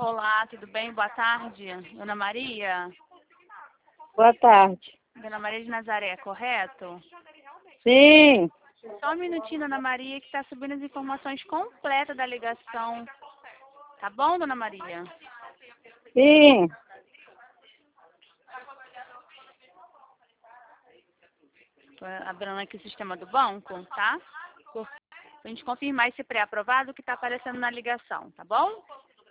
Olá, tudo bem? Boa tarde. Dona Maria? Boa tarde. Dona Maria de Nazaré, correto? Sim, Só um minutinho, Dona Maria, que está subindo as informações completas da ligação. Tá bom, Dona Maria? sim. Tô abrindo aqui o sistema do banco, tá? Pra gente confirmar esse pré-aprovado que tá aparecendo na ligação, tá bom?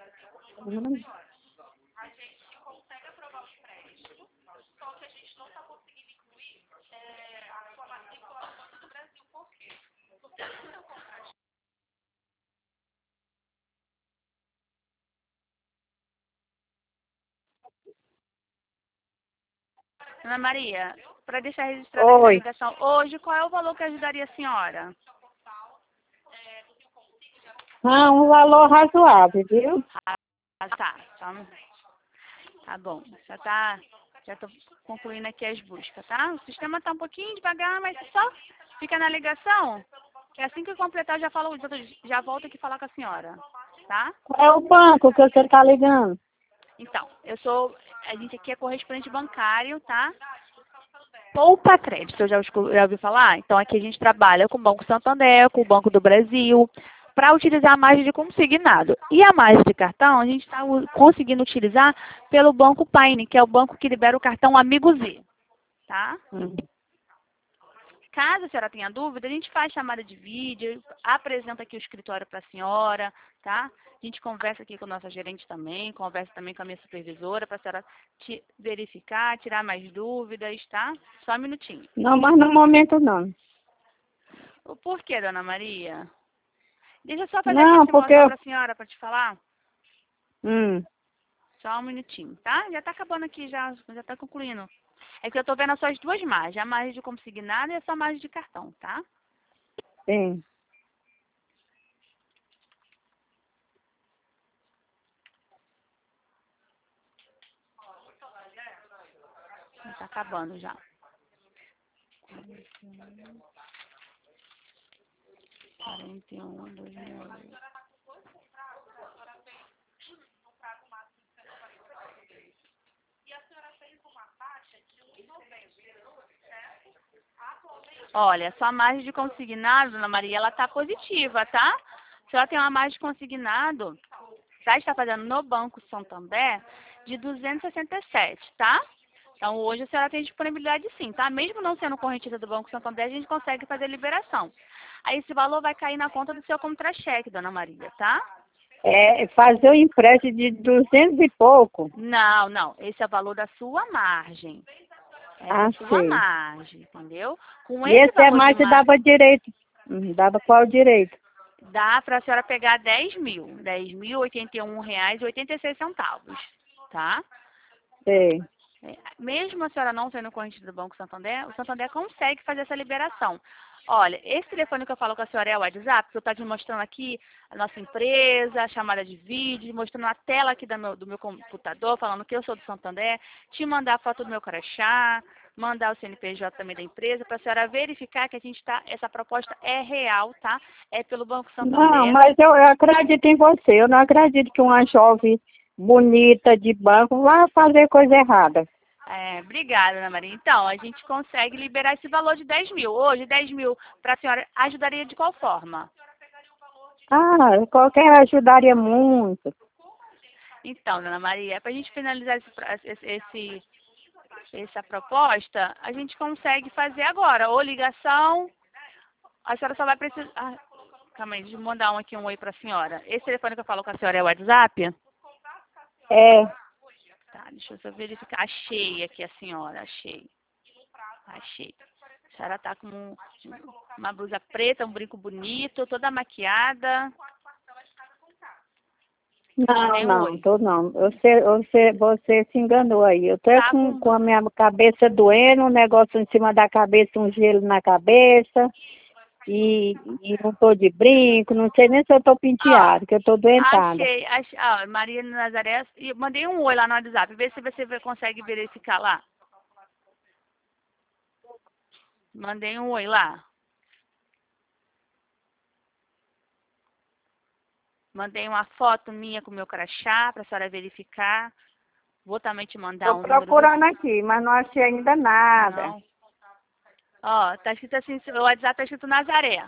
Dona Maria, para deixar registrada aqui na Oi. ligação, hoje qual é o valor que ajudaria a senhora? Ah, um valor razoável, viu? Ah, tá. Tá bom. Já tô concluindo aqui as buscas, tá? O sistema tá um pouquinho devagar, mas só fica na ligação, que assim que eu completar já volto aqui falar com a senhora, tá? Qual é o banco que você está ligando? Então, a gente aqui é correspondente bancário, tá? Poupa Crédito, já ouviu falar? Então aqui a gente trabalha com o Banco Santander, com o Banco do Brasil, para utilizar a margem de consignado. E a margem de cartão a gente está conseguindo utilizar pelo Banco Paine, que é o banco que libera o cartão Amigo Z, tá? Hum. Caso a senhora tenha dúvida, a gente faz chamada de vídeo, apresenta aqui o escritório para a senhora, tá? A gente conversa aqui com a nossa gerente também, conversa também com a minha supervisora para a senhora verificar, tirar mais dúvidas, tá? Só um minutinho. Não, mas no momento não. O porquê, Dona Maria? Deixa eu só fazer aqui a Não, porque... simulação para a senhora, para te falar. Hum, Só um minutinho, tá? Já está acabando aqui, já está concluindo. É que eu estou vendo as suas duas margens, a margem de consignado e a sua margem de cartão, tá? sim. Está acabando já. 41, 2008. Olha, sua margem de consignado, Dona Maria, ela está positiva, tá? Se ela tem uma margem de consignado, já está fazendo no Banco Santander de 267, tá? Então, hoje a senhora tem disponibilidade sim, tá? Mesmo não sendo correntista do Banco Santander, a gente consegue fazer liberação. Aí esse valor vai cair na conta do seu contra-cheque, Dona Maria, tá? É fazer o empréstimo de 200 e pouco. Não. Esse é o valor da sua margem. É da Ah, sua sei. margem, entendeu? Com E esse esse é valor de mais que margem, dava direito. Dava qual direito? dá para a senhora pegar 10 mil. 10.081 reais e 86 centavos, tá? Sei. Mesmo a senhora não sendo corrente do Banco Santander, o Santander consegue fazer essa liberação. Olha, esse telefone que eu falo com a senhora é o WhatsApp, que eu estou te mostrando aqui a nossa empresa, a chamada de vídeo, mostrando a tela aqui do meu computador, falando que eu sou do Santander, te mandar a foto do meu crachá, mandar o CNPJ também da empresa, para a senhora verificar que essa proposta é real, tá? É pelo Banco Não, Santander. mas eu acredito em você. Eu não acredito que uma jovem bonita de banco vá fazer coisa errada. Obrigada, Ana Maria. Então, a gente consegue liberar esse valor de 10 mil. Hoje, 10 mil para a senhora ajudaria de qual forma? Ah, qualquer ajudaria muito. Então, Dona Maria, para a gente finalizar essa proposta, a gente consegue fazer agora. Ou ligação, a senhora só vai precisar... calma aí, deixa eu mandar aqui um oi para a senhora. Esse telefone que eu falo com a senhora é o WhatsApp? É, Tá, deixa eu só verificar. Achei aqui a senhora, achei. A senhora tá com uma blusa preta, um brinco bonito, toda maquiada. não, Mandei um não, oi. tô não. Você se enganou aí. Eu tô Tá com a minha cabeça doendo, um negócio em cima da cabeça, um gelo na cabeça. E não tô de brinco, não sei nem se eu tô Ó, penteado, que eu tô doentada. ó, Maria Nazaré, e mandei um oi lá no WhatsApp, vê se você consegue verificar lá. Mandei um oi lá. Mandei uma foto minha com o meu crachá para a senhora verificar. Vou também te mandar Estou um número procurando aqui, mas não achei ainda nada. Não. Ó, tá escrito assim, o WhatsApp tá escrito Nazaré.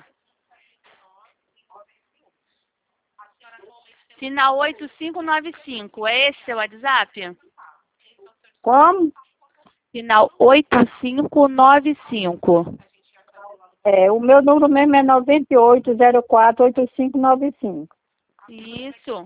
Final 8595, é esse seu WhatsApp? Como? Final 8595. O meu número mesmo é 98048595. Isso.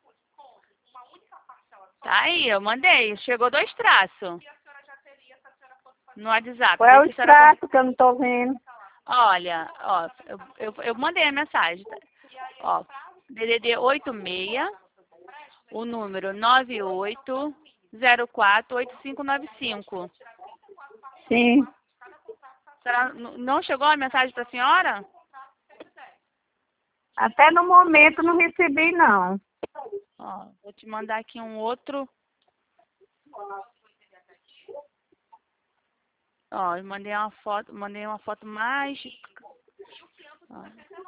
Tá aí, eu mandei. Chegou 2 traços no WhatsApp. Qual é Vê o se a senhora... extrato que eu não estou vendo? Olha, ó, eu mandei a mensagem. Tá? Ó, DDD 86, o número 98048595. Sim. A senhora não chegou a mensagem para a senhora? Até no momento não recebi, não. Ó, vou te mandar aqui um outro. Ó, eu mandei uma foto mais. Ó.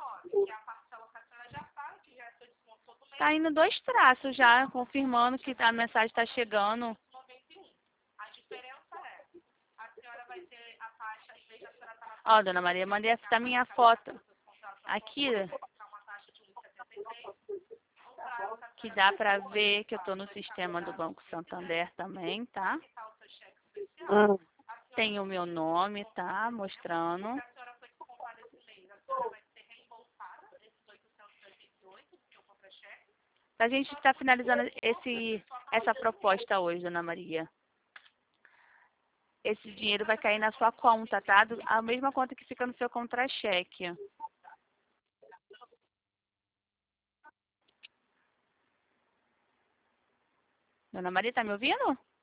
Tá indo 2 traços já, confirmando que a mensagem está chegando. Ó, dona Maria, mandei essa minha foto. Aqui, que dá pra ver que eu tô no sistema do Banco Santander também, tá? Tem o meu nome, tá? Mostrando. A gente está finalizando essa proposta hoje, dona Maria. Esse dinheiro vai cair na sua conta, tá? A mesma conta que fica no seu contra-cheque. Dona Maria, tá me ouvindo?